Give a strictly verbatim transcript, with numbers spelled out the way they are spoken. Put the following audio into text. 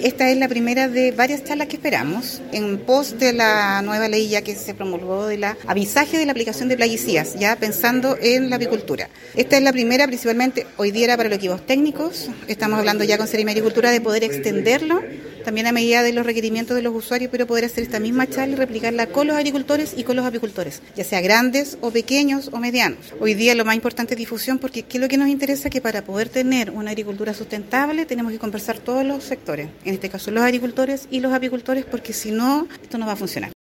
Esta es la primera de varias charlas que esperamos en pos de la nueva ley ya que se promulgó de la avisaje de la aplicación de plaguicidas, ya pensando en la apicultura. Esta es la primera, principalmente hoy día era para los equipos técnicos. Estamos hablando ya con Seremi Agricultura de poder extenderlo también a medida de los requerimientos de los usuarios, pero poder hacer esta misma charla y replicarla con los agricultores y con los apicultores, ya sea grandes o pequeños o medianos. Hoy día lo más importante es difusión, porque ¿qué es lo que nos interesa? Que para poder tener una agricultura sustentable tenemos que conversar todos los sectores, en este caso los agricultores y los apicultores, porque si no, esto no va a funcionar.